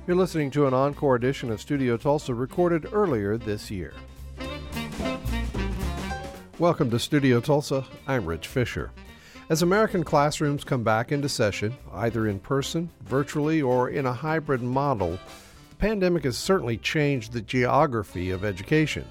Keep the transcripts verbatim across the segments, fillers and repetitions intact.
You're listening to an encore edition of Studio Tulsa recorded earlier this year. Welcome to Studio Tulsa. I'm Rich Fisher. As American classrooms come back into session, either in person, virtually, or in a hybrid model, the pandemic has certainly changed the geography of education.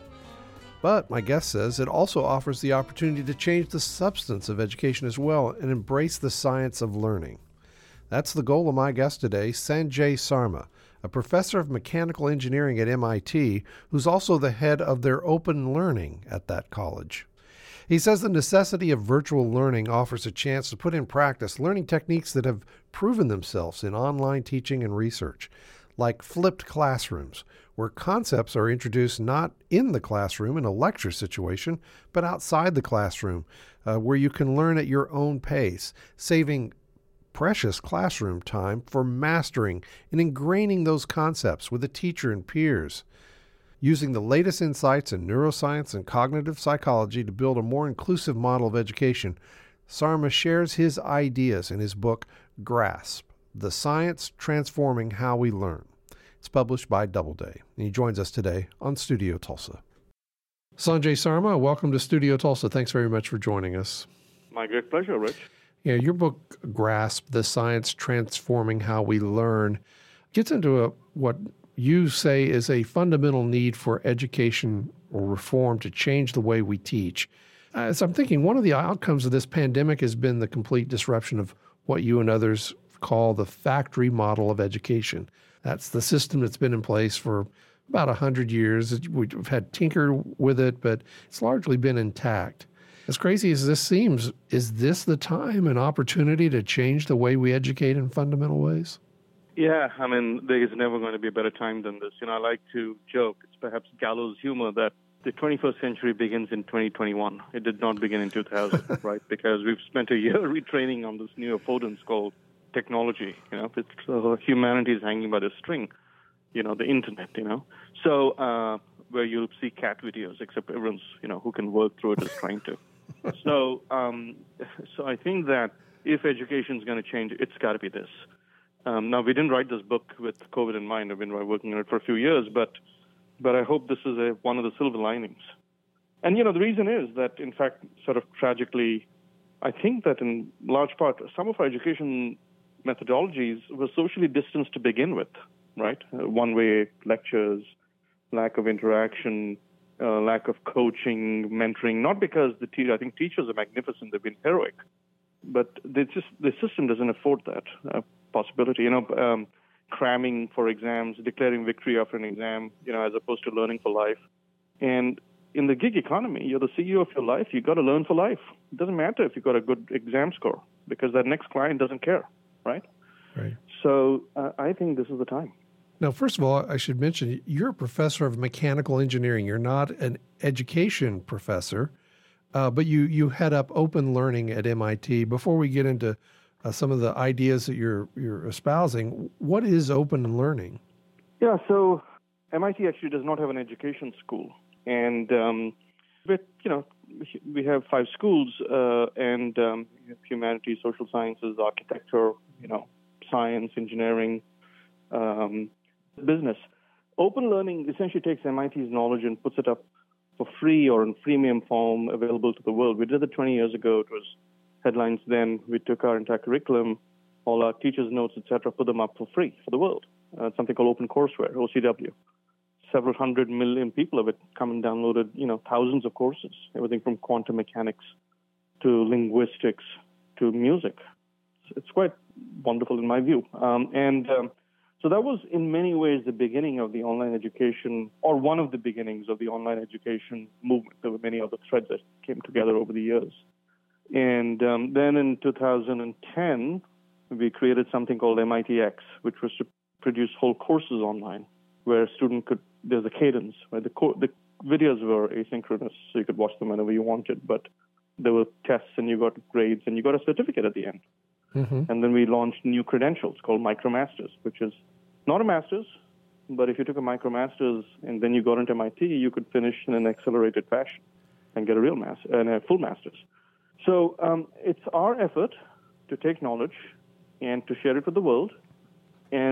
But my guest says it also offers the opportunity to change the substance of education as well and embrace the science of learning. That's the goal of my guest today, Sanjay Sarma, a professor of mechanical engineering at M I T, who's also the head of their open learning at that college. He says the necessity of virtual learning offers a chance to put in practice learning techniques that have proven themselves in online teaching and research, like flipped classrooms, where concepts are introduced not in the classroom in a lecture situation, but outside the classroom, uh, where you can learn at your own pace, saving precious classroom time for mastering and ingraining those concepts with a teacher and peers. Using the latest insights in neuroscience and cognitive psychology to build a more inclusive model of education, Sarma shares his ideas in his book, Grasp, The Science Transforming How We Learn. It's published by Doubleday, and he joins us today on Studio Tulsa. Sanjay Sarma, welcome to Studio Tulsa. Thanks very much for joining us. My great pleasure, Rich. Yeah, your book, Grasp, The Science Transforming How We Learn, gets into a, what you say is a fundamental need for education or reform to change the way we teach. Uh, so I'm thinking one of the outcomes of this pandemic has been the complete disruption of what you and others call the factory model of education. That's the system that's been in place for about one hundred years. We've had tinkered with it, but it's largely been intact. As crazy as this seems, is this the time and opportunity to change the way we educate in fundamental ways? Yeah, I mean, there is never going to be a better time than this. You know, I like to joke, it's perhaps gallows humor, that the twenty-first century begins in twenty twenty-one. It did not begin in two thousand, right? Because we've spent a year retraining on this new affordance called technology. You know, it's, uh, humanity is hanging by the string, you know, the internet, you know. So, uh, where you'll see cat videos, except everyone's, you know, who can work through it is trying to. So, um, so I think that if education is going to change, it's got to be this. Um, now, we didn't write this book with COVID in mind. I've been working on it for a few years, but but I hope this is a, one of the silver linings. And, you know, the reason is that, in fact, sort of tragically, I think that in large part, some of our education methodologies were socially distanced to begin with, right? Uh, one-way lectures, lack of interaction, uh, lack of coaching, mentoring, not because the teacher, I think teachers are magnificent, they've been heroic, but they just the system doesn't afford that uh, possibility. You know, um, cramming for exams, declaring victory after an exam, you know, as opposed to learning for life. And in the gig economy, you're the C E O of your life. You've got to learn for life. It doesn't matter if you've got a good exam score because that next client doesn't care, right? Right. So uh, I think this is the time. Now, first of all, I should mention you're a professor of mechanical engineering. You're not an education professor, uh, but you, you head up open learning at M I T. Before we get into uh, some of the ideas that you're you're espousing, what is open learning? Yeah, so M I T actually does not have an education school, and um, but you know we have five schools, uh, and um, humanities, social sciences, architecture, you know, science, engineering. Um, business. Open learning essentially takes M I T's knowledge and puts it up for free or in freemium form available to the world. We did it twenty years ago. It was headlines then. We took our entire curriculum, all our teachers' notes, et cetera, put them up for free for the world. Uh, something called OpenCourseWare, O C W. Several hundred million people have it come and downloaded, you know, thousands of courses, everything from quantum mechanics to linguistics to music. It's quite wonderful in my view. Um, and um, So that was, in many ways, the beginning of the online education, or one of the beginnings of the online education movement. There were many other threads that came together over the years. And um, then in two thousand ten, we created something called M I T X, which was to produce whole courses online, where a student could, there's a cadence, right? The, co- the videos were asynchronous, so you could watch them whenever you wanted, but there were tests, and you got grades, and you got a certificate at the end. Mm-hmm. And then we launched new credentials called MicroMasters, which is not a master's, but if you took a MicroMasters and then you got into M I T, you could finish in an accelerated fashion and get a real master and a full master's. So um, it's our effort to take knowledge and to share it with the world. And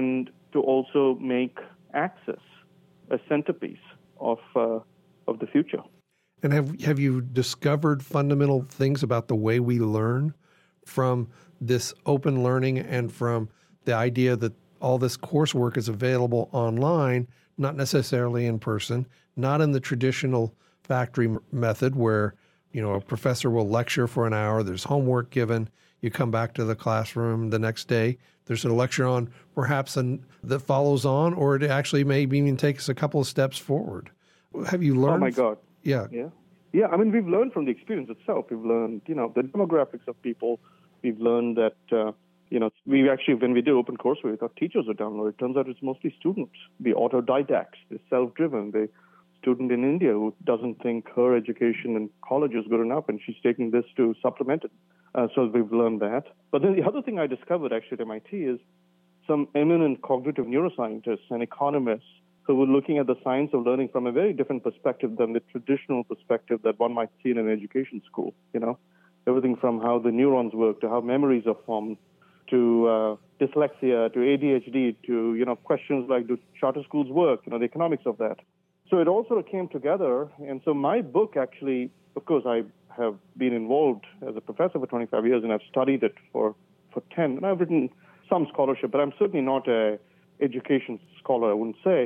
to also make access a centerpiece of uh, of the future. And have have you discovered fundamental things about the way we learn from this open learning and from the idea that all this coursework is available online, not necessarily in person, not in the traditional factory m- method where, you know, a professor will lecture for an hour, there's homework given, you come back to the classroom the next day, there's a lecture on perhaps an, that follows on, or it actually maybe even takes a couple of steps forward. Have you learned? Oh, my God. Yeah. Yeah. Yeah, I mean, we've learned from the experience itself. We've learned, you know, the demographics of people. We've learned that, uh, you know, we actually, when we did open courseware, we thought teachers would download it. Turns out it's mostly students, the autodidacts, the self-driven, the student in India who doesn't think her education in college is good enough, and she's taking this to supplement it. Uh, so we've learned that. But then the other thing I discovered actually at M I T is some eminent cognitive neuroscientists and economists who were looking at the science of learning from a very different perspective than the traditional perspective that one might see in an education school. You know, everything from how the neurons work to how memories are formed, to uh, dyslexia, to A D H D, to, you know, questions like, do charter schools work, you know, the economics of that. So it all sort of came together. And so my book actually, of course, I have been involved as a professor for twenty-five years, and I've studied it for, for ten. And I've written some scholarship, but I'm certainly not a education scholar, I wouldn't say.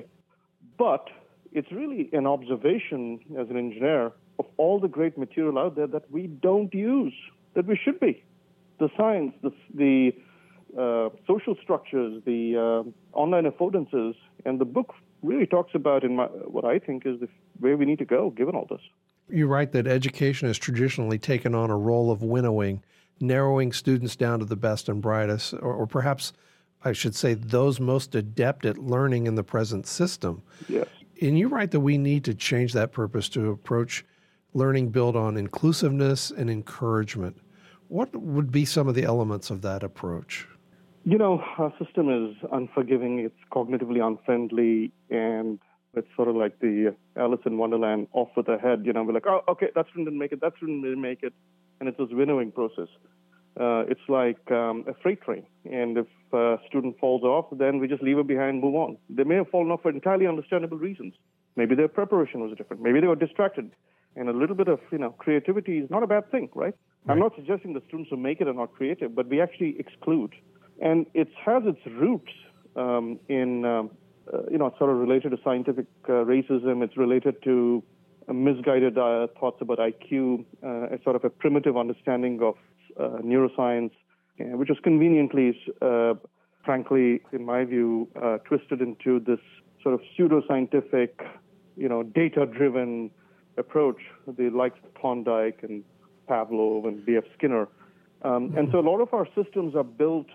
But it's really an observation as an engineer of all the great material out there that we don't use, that we should be. The science, the, the uh, social structures, the uh, online affordances, and the book really talks about in my, what I think is the way we need to go, given all this. You write that education has traditionally taken on a role of winnowing, narrowing students down to the best and brightest, or, or perhaps I should say those most adept at learning in the present system. Yes. And you write that we need to change that purpose to approach learning built on inclusiveness and encouragement. What would be some of the elements of that approach? You know, our system is unforgiving, it's cognitively unfriendly, and it's sort of like the Alice in Wonderland off with the head. You know, we're like, oh, okay, that student didn't make it, that student didn't make it, and it's this winnowing process. Uh, it's like um, a freight train, and if a student falls off, then we just leave it behind and move on. They may have fallen off for entirely understandable reasons. Maybe their preparation was different. Maybe they were distracted. And a little bit of, you know, creativity is not a bad thing, right? right? I'm not suggesting the students who make it are not creative, but we actually exclude. And it has its roots um, in, um, uh, you know, it's sort of related to scientific uh, racism. It's related to uh, misguided uh, thoughts about I Q, uh, a sort of a primitive understanding of uh, neuroscience, uh, which was conveniently, uh, frankly, in my view, uh, twisted into this sort of pseudoscientific, you know, data-driven approach, the likes of Thorndike and Pavlov and B F Skinner. Um, and so a lot of our systems are built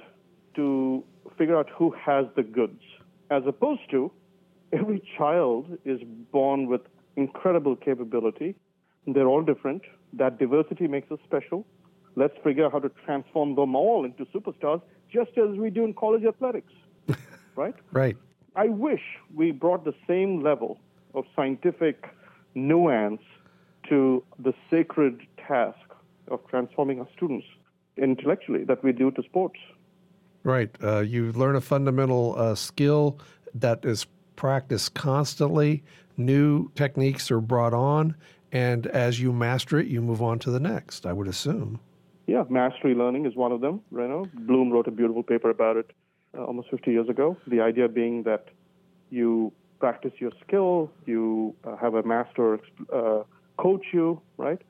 to figure out who has the goods, as opposed to every child is born with incredible capability. They're all different. That diversity makes us special. Let's figure out how to transform them all into superstars, just as we do in college athletics, right? Right. I wish we brought the same level of scientific nuance to the sacred task of transforming our students intellectually that we do to sports. Right. Uh, you learn a fundamental uh, skill that is practiced constantly. New techniques are brought on, and as you master it, you move on to the next, I would assume. Yeah, mastery learning is one of them. You know, Bloom wrote a beautiful paper about it uh, almost fifty years ago. The idea being that you practice your skill, you uh, have a master uh, coach you, right?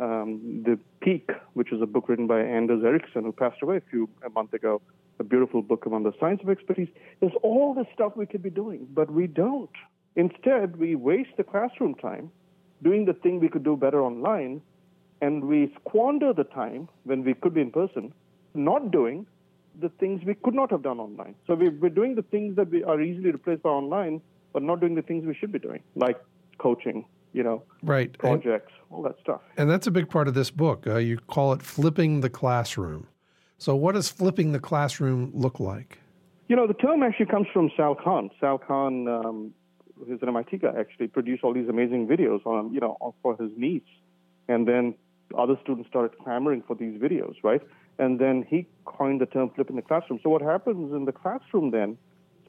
Um, the Peak, which is a book written by Anders Ericsson, who passed away a few a month ago, a beautiful book on the science of expertise. There's all this stuff we could be doing, but we don't. Instead, we waste the classroom time doing the thing we could do better online, and we squander the time when we could be in person, not doing the things we could not have done online. So we, we're doing the things that we are easily replaced by online, but not doing the things we should be doing, like coaching, you know, right. projects, and, all that stuff. And that's a big part of this book. Uh, you call it Flipping the Classroom. So what does flipping the classroom look like? You know, the term actually comes from Sal Khan. Sal Khan, um, who's an M I T guy, actually produced all these amazing videos on, you know, for his niece. And then other students started clamoring for these videos, right? And then he coined the term flipping the classroom. So what happens in the classroom then,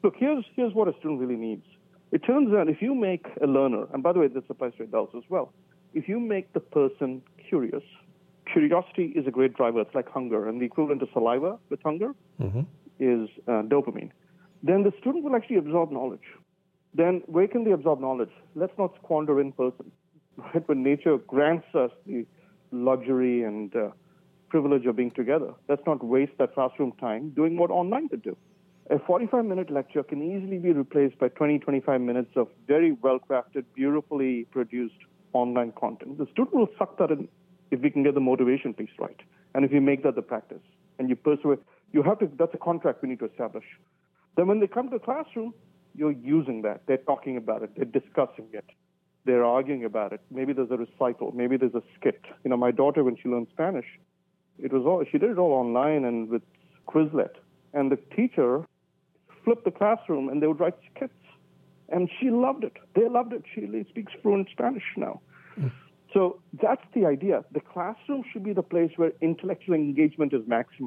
look, here's, here's what a student really needs. It turns out if you make a learner, and by the way, this applies to adults as well, if you make the person curious, curiosity is a great driver. It's like hunger, and the equivalent of saliva with hunger mm-hmm. is uh, dopamine. Then the student will actually absorb knowledge. Then where can they absorb knowledge? Let's not squander in person. Right? When nature grants us the luxury and uh, privilege of being together, let's not waste that classroom time doing what online could do. A forty-five minute lecture can easily be replaced by twenty, twenty-five minutes of very well-crafted, beautifully produced online content. The student will suck that in if we can get the motivation piece right. And if you make that the practice and you pursue it, you have to, that's a contract we need to establish. Then when they come to the classroom, you're using that. They're talking about it. They're discussing it. They're arguing about it. Maybe there's a recital. Maybe there's a skit. You know, my daughter, when she learned Spanish, it was all, she did it all online and with Quizlet. And the teacher flipped the classroom and they would write skits. And she loved it. They loved it. She speaks fluent Spanish now. Mm. So that's the idea. The classroom should be the place where intellectual engagement is maximized.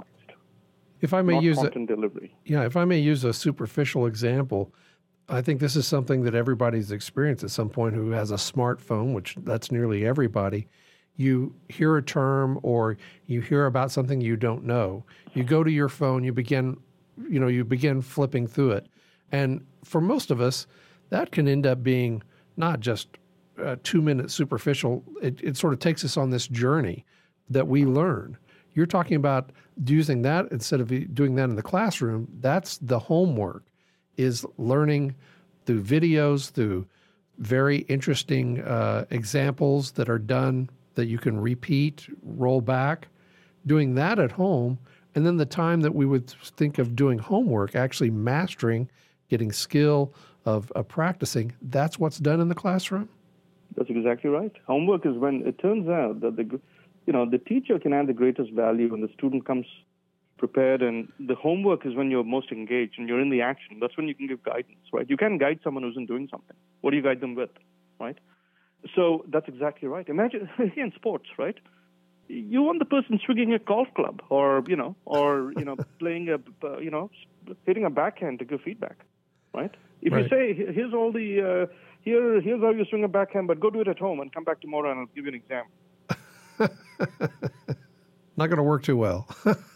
If I may not use content a, delivery. Yeah, if I may use a superficial example, I think this is something that everybody's experienced at some point who has a smartphone, which that's nearly everybody. You hear a term or you hear about something you don't know. You go to your phone, you begin, you know, you begin flipping through it. And for most of us, that can end up being not just a two-minute superficial. It, it sort of takes us on this journey that we learn. You're talking about using that instead of doing that in the classroom. That's the homework, is learning through videos, through very interesting uh, examples that are done that you can repeat, roll back, doing that at home. And then the time that we would think of doing homework, actually mastering, getting skill of, of practicing, that's what's done in the classroom? That's exactly right. Homework is when it turns out that the, you know, the teacher can add the greatest value when the student comes prepared, and the homework is when you're most engaged and you're in the action. That's when you can give guidance, right? You can guide someone who isn't doing something. What do you guide them with, right? So that's exactly right. Imagine in sports, right? You want the person swinging a golf club, or you know, or you know, playing a, uh, you know, hitting a backhand to give feedback, right? If right. you say, here's all the, uh, here, here's how you swing a backhand, but go do it at home and come back tomorrow and I'll give you an exam. Not going to work too well.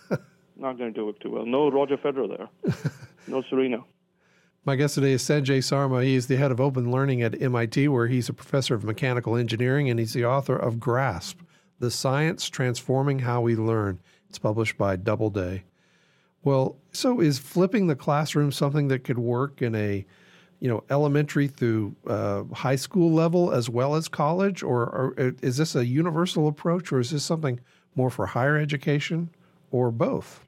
Not going to work too well. No Roger Federer there. No Serena. My guest today is Sanjay Sarma. He is the head of open learning at M I T, where he's a professor of mechanical engineering, and he's the author of GRASP, The Science Transforming How We Learn. It's published by Doubleday. Well, so is flipping the classroom something that could work in a, you know, elementary through uh, high school level as well as college, or, or is this a universal approach, or is this something more for higher education, or both?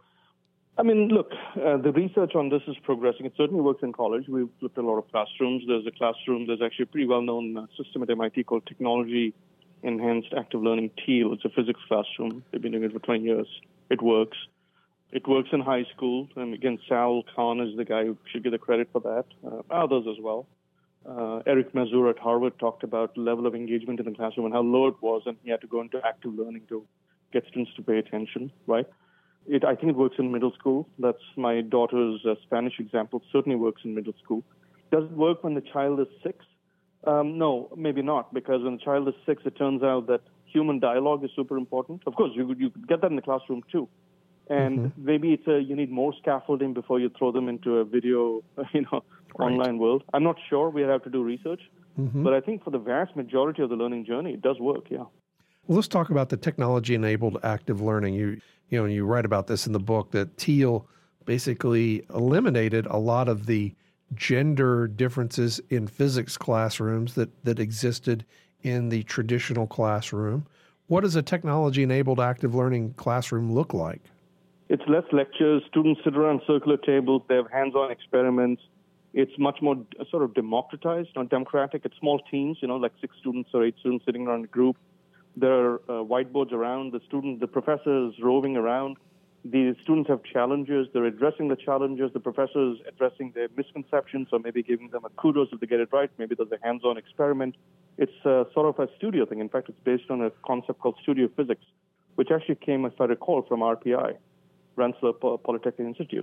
I mean, look, uh, the research on this is progressing. It certainly works in college. We've flipped a lot of classrooms. There's a classroom, there's actually a pretty well-known uh, system at M I T called Technology Enhanced Active Learning, TEAL. It's a physics classroom. They've been doing it for twenty years. It works. It works in high school. And again, Sal Khan is the guy who should get the credit for that. Uh, others as well. Uh, Eric Mazur at Harvard talked about the level of engagement in the classroom and how low it was, and he had to go into active learning to get students to pay attention, right? It, I think it works in middle school. That's my daughter's uh, Spanish example. Certainly works in middle school. Does it work when the child is six? Um, no, maybe not, because when the child is six, it turns out that human dialogue is super important. Of course, you could, you could get that in the classroom too. And mm-hmm. maybe it's a, you need more scaffolding before you throw them into a video, you know, right. online world. I'm not sure. We have to do research. Mm-hmm. But I think for the vast majority of the learning journey, it does work, yeah. Well, let's talk about the technology-enabled active learning. You, you know, you write about this in the book that TEAL basically eliminated a lot of the gender differences in physics classrooms that, that existed in the traditional classroom. What does a technology-enabled active learning classroom look like? It's less lectures. Students sit around circular tables. They have hands-on experiments. It's much more uh, sort of democratized, not democratic. It's small teams, you know, like six students or eight students sitting around a group. There are uh, whiteboards around. The student, the professor is roving around. The students have challenges. They're addressing the challenges. The professor is addressing their misconceptions, or maybe giving them a kudos if they get it right. Maybe there's a hands-on experiment. It's uh, sort of a studio thing. In fact, it's based on a concept called studio physics, which actually came, if I recall, from R P I, Rensselaer Polytechnic Institute.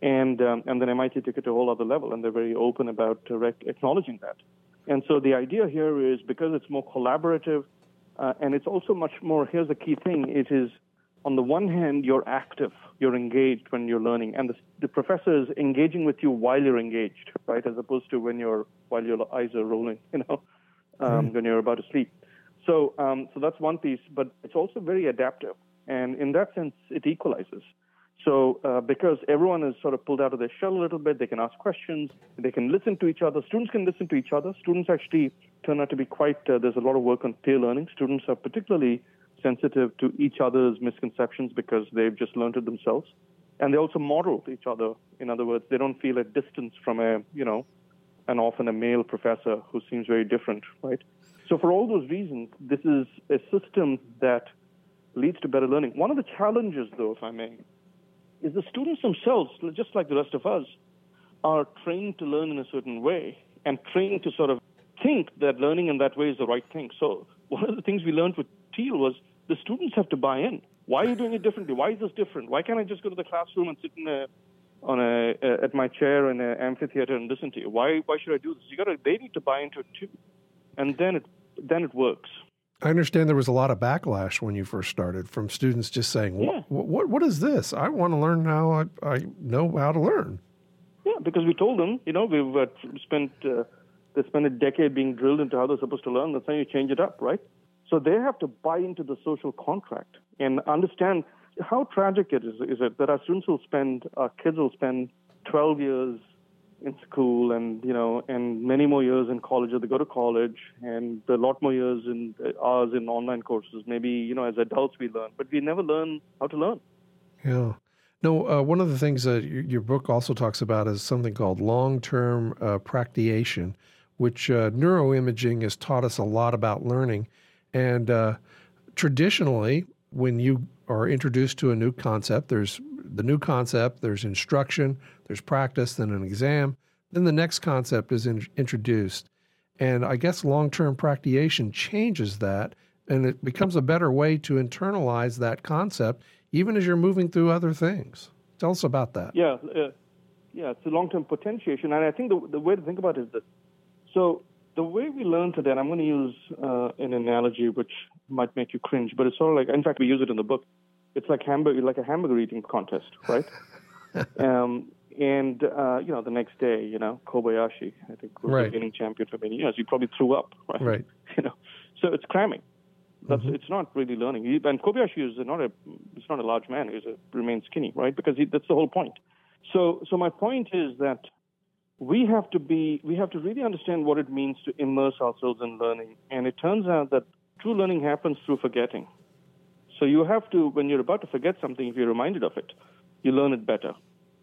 And um, and then M I T took it to a whole other level, and they're very open about uh, rec- acknowledging that. And so the idea here is because it's more collaborative, uh, and it's also much more, here's the key thing, it is, on the one hand, you're active, you're engaged when you're learning, and the, the professor is engaging with you while you're engaged, right, as opposed to when you're, while your eyes are rolling, you know, um, mm. when you're about to sleep. So, um, so that's one piece, but it's also very adaptive, and in that sense, it equalizes. So uh, because everyone is sort of pulled out of their shell a little bit, they can ask questions, they can listen to each other. Students can listen to each other. Students actually turn out to be quite, uh, there's a lot of work on peer learning. Students are particularly sensitive to each other's misconceptions because they've just learned it themselves. And they also model each other. In other words, they don't feel a distance from a, you know, an often a male professor who seems very different, right? So for all those reasons, this is a system that leads to better learning. One of the challenges, though, if I may, is the students themselves, just like the rest of us, are trained to learn in a certain way and trained to sort of think that learning in that way is the right thing. So one of the things we learned with Thiel was the students have to buy in. Why are you doing it differently? Why is this different? Why can't I just go to the classroom and sit in a, on a, uh, at my chair in an amphitheater and listen to you? Why why should I do this? You got to, they need to buy into it too, and then it then it works. I understand there was a lot of backlash when you first started from students just saying, what, yeah. what, what, what is this? I want to learn how I, I know how to learn. Yeah, because we told them, you know, we've uh, spent, uh, they spent a decade being drilled into how they're supposed to learn. That's how you change it up, right? So they have to buy into the social contract and understand how tragic it is, is it that our students will spend, our kids will spend twelve years in school and, you know, and many more years in college, or they go to college, and a lot more years in uh, hours in online courses. Maybe, you know, as adults we learn, but we never learn how to learn. Yeah. No, uh, one of the things that your, your book also talks about is something called long-term uh, practiation, which uh, neuroimaging has taught us a lot about learning. And uh, traditionally, when you are introduced to a new concept, there's the new concept, there's instruction, there's practice, then an exam, then the next concept is in, introduced. And I guess long-term practiation changes that, and it becomes a better way to internalize that concept, even as you're moving through other things. Tell us about that. Yeah, uh, yeah, it's a long-term potentiation. And I think the, the way to think about it is this. So the way we learn today, and I'm going to use uh, an analogy which might make you cringe, but it's sort of like, in fact, we use it in the book. It's like hamburger, like a hamburger eating contest, right? um, and, uh, you know, the next day, you know, Kobayashi, I think, was right. the winning champion for many years. He probably threw up, right? Right. You know, so it's cramming. That's mm-hmm. It's not really learning. He, and Kobayashi is not a, it's not a large man. He remains skinny, right? Because he, that's the whole point. So, so my point is that we have to be, we have to really understand what it means to immerse ourselves in learning. And it turns out that true learning happens through forgetting. So you have to, when you're about to forget something, if you're reminded of it, you learn it better.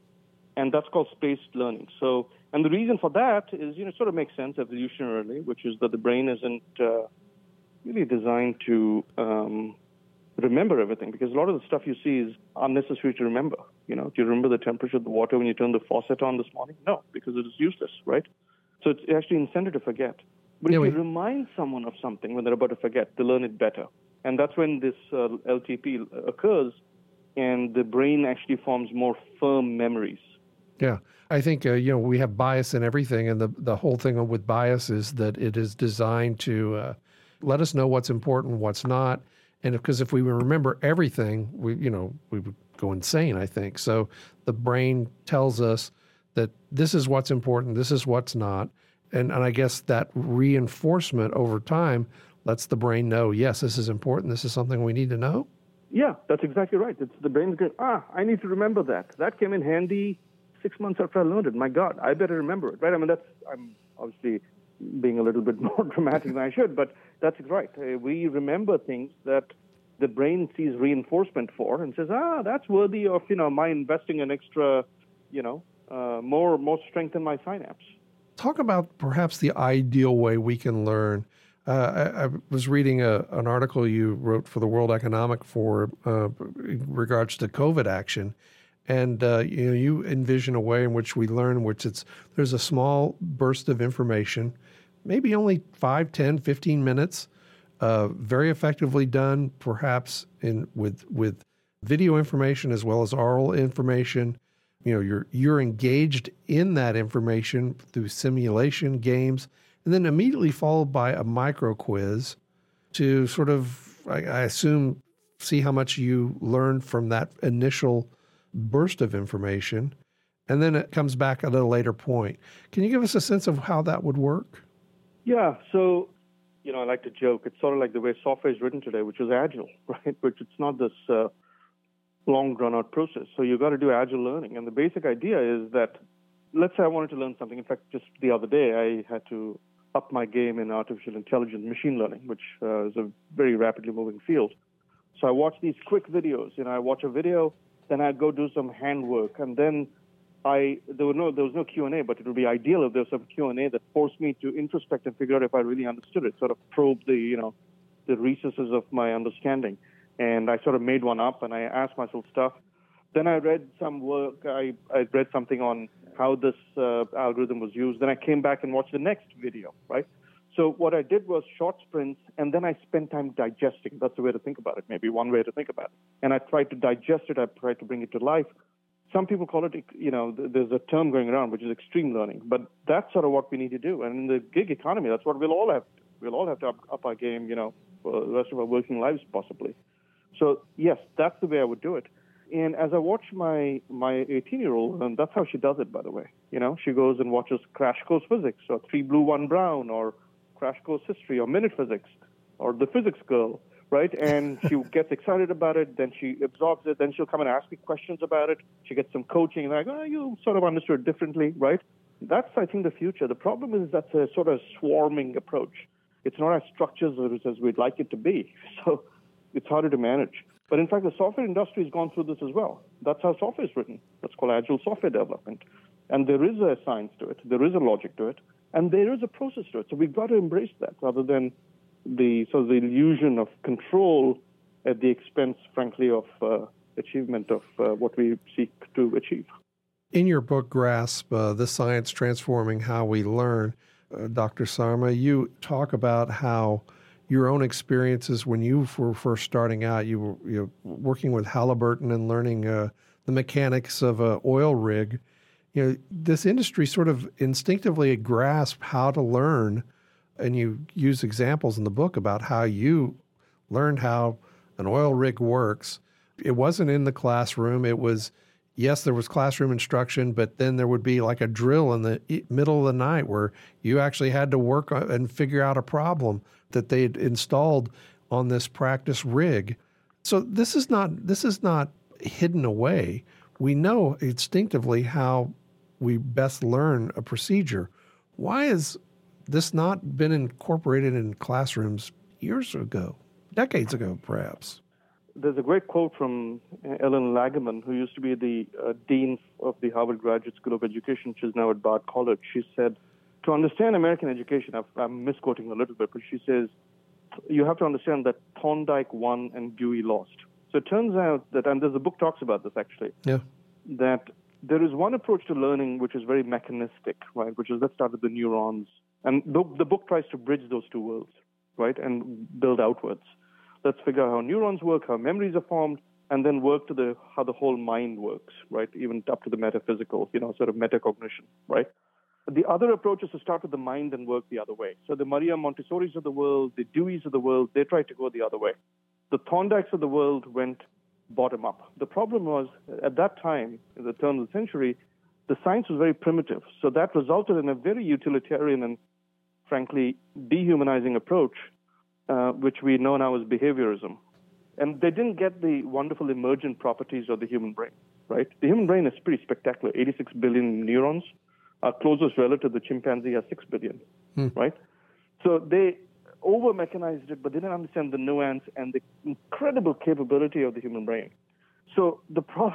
And that's called spaced learning. So, and the reason for that is, you know, it sort of makes sense evolutionarily, which is that the brain isn't uh, really designed to um, remember everything, because a lot of the stuff you see is unnecessary to remember. You know, do you remember the temperature of the water when you turned the faucet on this morning? No, because it is useless, right? So it's actually incentive to forget. But yeah, if you we... remind someone of something when they're about to forget, they learn it better. And that's when this uh, L T P occurs, and the brain actually forms more firm memories. Yeah. I think, uh, you know, we have bias in everything, and the, the whole thing with bias is that it is designed to uh, let us know what's important, what's not. And because if we remember everything, we, you know, we would go insane, I think. So the brain tells us that this is what's important, this is what's not. And, and I guess that reinforcement over time lets the brain know, yes, this is important, this is something we need to know. Yeah, that's exactly right. It's the brain's going, ah, I need to remember that. That came in handy six months after I learned it. My God, I better remember it, right? I mean, that's, I'm obviously being a little bit more dramatic than I should, but that's right. Uh, we remember things that the brain sees reinforcement for and says, ah, that's worthy of, you know, my investing an extra, you know, uh, more, more strength in my synapse. Talk about perhaps the ideal way we can learn. Uh, I, I was reading a, an article you wrote for the World Economic Forum uh, in regards to COVID action, and uh, you know you envision a way in which we learn, in which it's there's a small burst of information, maybe only five, ten, fifteen minutes, uh, very effectively done, perhaps in with with video information as well as oral information, You know, you're you're engaged in that information through simulation games, and then immediately followed by a micro quiz to sort of, I, I assume, see how much you learned from that initial burst of information, and then it comes back at a later point. Can you give us a sense of how that would work? Yeah, so, you know, I like to joke. It's sort of like the way software is written today, which is agile, right? Which it's not this uh, long, drawn-out process. So you've got to do agile learning. And the basic idea is that, let's say I wanted to learn something. In fact, just the other day, I had to up my game in artificial intelligence, machine learning, which uh, is a very rapidly moving field. So I watch these quick videos. You know, I watch a video, then I'd go do some handwork, and then I there were no there was no Q and A, but it would be ideal if there was some Q and A that forced me to introspect and figure out if I really understood it, sort of probe the you know the recesses of my understanding. And I sort of made one up, and I asked myself stuff. Then I read some work. I I read something on how this uh, algorithm was used. Then I came back and watched the next video, right? So what I did was short sprints, and then I spent time digesting. That's the way to think about it, maybe one way to think about it. And I tried to digest it. I tried to bring it to life. Some people call it, you know, there's a term going around, which is extreme learning. But that's sort of what we need to do. And in the gig economy, that's what we'll all have to. We'll all have to up, up our game, you know, for the rest of our working lives, possibly. So, yes, that's the way I would do it. And as I watch my my eighteen-year-old, and that's how she does it, by the way. You know, she goes and watches Crash Course Physics, or Three Blue, One Brown, or Crash Course History, or Minute Physics, or The Physics Girl, right? And she gets excited about it, then she absorbs it, then she'll come and ask me questions about it. She gets some coaching, and I go, oh, you sort of understood it differently, right? That's, I think, the future. The problem is that's a sort of swarming approach. It's not as structured as we'd like it to be, so it's harder to manage. But in fact, the software industry has gone through this as well. That's how software is written. That's called agile software development. And there is a science to it. There is a logic to it. And there is a process to it. So we've got to embrace that rather than the sort of the illusion of control at the expense, frankly, of uh, achievement of uh, what we seek to achieve. In your book, Grasp, uh, The Science Transforming How We Learn, uh, Doctor Sarma, you talk about how your own experiences when you were first starting out, you were you know, working with Halliburton and learning uh, the mechanics of an oil rig. You know, this industry sort of instinctively grasped how to learn, and you use examples in the book about how you learned how an oil rig works. It wasn't in the classroom. It was, yes, there was classroom instruction, but then there would be like a drill in the middle of the night where you actually had to work and figure out a problem that they'd installed on this practice rig. So this is not this is not hidden away. We know instinctively how we best learn a procedure. Why has this not been incorporated in classrooms years ago, decades ago, perhaps? There's a great quote from Ellen Lagerman, who used to be the uh, dean of the Harvard Graduate School of Education, which is now at Bard College. She said, to understand American education, I'm misquoting a little bit, but she says, you have to understand that Thorndike won and Dewey lost. So it turns out that, and there's a book talks about this actually, yeah. that there is one approach to learning which is very mechanistic, right, which is let's start with the neurons. And the, the book tries to bridge those two worlds, right, and build outwards. Let's figure out how neurons work, how memories are formed, and then work to the how the whole mind works, right, even up to the metaphysical, you know, sort of metacognition, right? The other approach is to start with the mind and work the other way. So the Maria Montessori's of the world, the Deweys of the world, they tried to go the other way. The Thorndikes of the world went bottom up. The problem was, at that time, in the turn of the century, the science was very primitive. So that resulted in a very utilitarian and, frankly, dehumanizing approach, uh, which we know now as behaviorism. And they didn't get the wonderful emergent properties of the human brain, right? The human brain is pretty spectacular, eighty-six billion neurons. Our closest relative, the chimpanzee, has six billion, hmm. right? So they over-mechanized it, but they didn't understand the nuance and the incredible capability of the human brain. So the pro-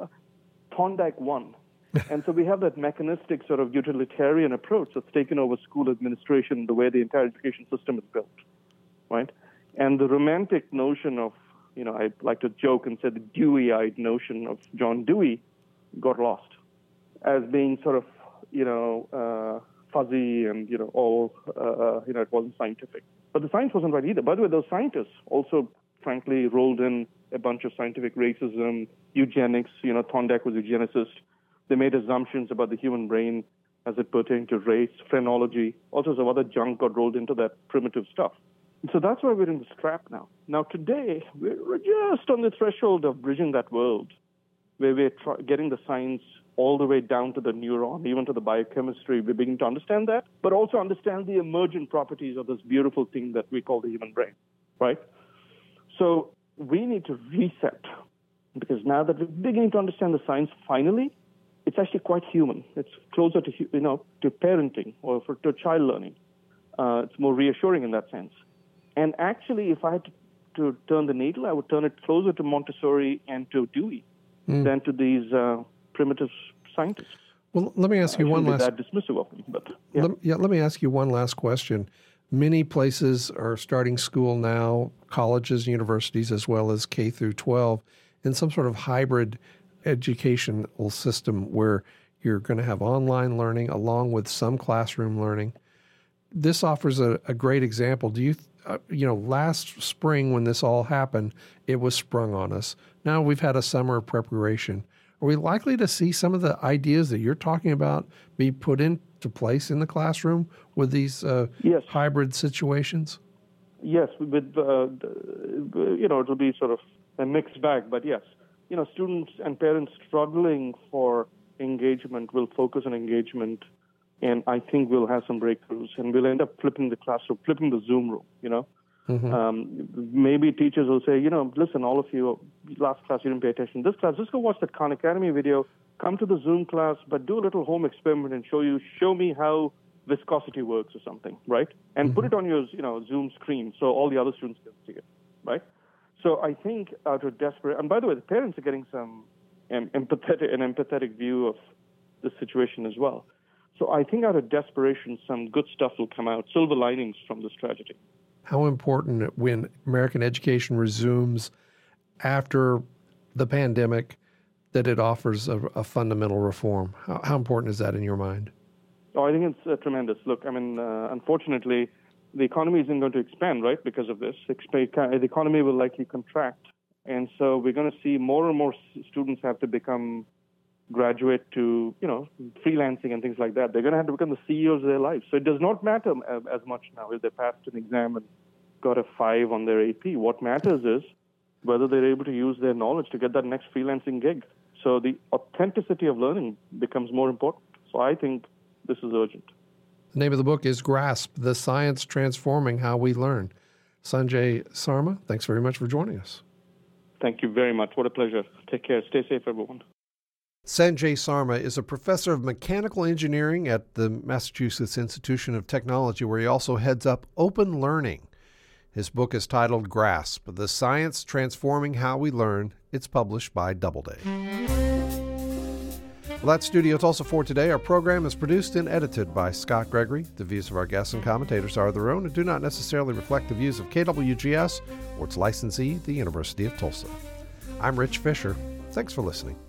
Thorndike won. And so we have that mechanistic sort of utilitarian approach that's taken over school administration, the way the entire education system is built, right? And the romantic notion of, you know, I like to joke and say the Dewey-eyed notion of John Dewey got lost as being sort of, you know, uh, fuzzy and, you know, all, uh, you know, it wasn't scientific. But the science wasn't right either. By the way, those scientists also, frankly, rolled in a bunch of scientific racism, eugenics. You know, Thorndike was a eugenicist. They made assumptions about the human brain as it pertained to race, phrenology, all sorts of other junk got rolled into that primitive stuff. And so that's why we're in this trap now. Now, today, we're just on the threshold of bridging that world, where we're try- getting the science all the way down to the neuron, even to the biochemistry. We're beginning to understand that, but also understand the emergent properties of this beautiful thing that we call the human brain, right? So we need to reset, because now that we're beginning to understand the science, finally, it's actually quite human. It's closer to, you know, to parenting or for, to child learning. Uh, it's more reassuring in that sense. And actually, if I had to, to turn the needle, I would turn it closer to Montessori and to Dewey mm. than to these uh, primitive scientists. Well, let me ask you I one last. That dismissive of them, but yeah. Let, yeah, let me ask you one last question. Many places are starting school now, colleges, universities, as well as K through twelve, in some sort of hybrid educational system where you're going to have online learning along with some classroom learning. This offers a, a great example. Do you, uh, you know, last spring when this all happened, it was sprung on us. Now we've had a summer of preparation. Are we likely to see some of the ideas that you're talking about be put into place in the classroom with these uh, yes. hybrid situations? Yes, with uh, you know, it'll be sort of a mixed bag, but yes. You know, students and parents struggling for engagement will focus on engagement, and I think we'll have some breakthroughs, and we'll end up flipping the classroom, flipping the Zoom room, you know. Mm-hmm. Um, maybe teachers will say, you know, listen, all of you, last class you didn't pay attention. This class, just go watch that Khan Academy video, come to the Zoom class, but do a little home experiment and show you, show me how viscosity works or something, right? And mm-hmm. put it on your, you know, Zoom screen so all the other students can see it, right? So I think out of desperate, and by the way, the parents are getting some um, empathetic, an empathetic view of the situation as well. So I think out of desperation, some good stuff will come out, silver linings from this tragedy. How important when American education resumes after the pandemic that it offers a, a fundamental reform? How, how important is that in your mind? Oh, I think it's uh, tremendous. Look, I mean, uh, unfortunately, the economy isn't going to expand, right, because of this. The economy will likely contract. And so we're going to see more and more students have to become graduate to, you know, freelancing and things like that. They're going to have to become the C E Os of their lives. So it does not matter as much now if they passed an exam and got a five on their A P. What matters is whether they're able to use their knowledge to get that next freelancing gig. So the authenticity of learning becomes more important. So I think this is urgent. The name of the book is Grasp, The Science Transforming How We Learn. Sanjay Sarma, thanks very much for joining us. Thank you very much. What a pleasure. Take care. Stay safe, everyone. Sanjay Sarma is a professor of mechanical engineering at the Massachusetts Institute of Technology, where he also heads up open learning. His book is titled Grasp, The Science Transforming How We Learn. It's published by Doubleday. Well, that's Studio Tulsa for today. Our program is produced and edited by Scott Gregory. The views of our guests and commentators are their own and do not necessarily reflect the views of K W G S or its licensee, the University of Tulsa. I'm Rich Fisher. Thanks for listening.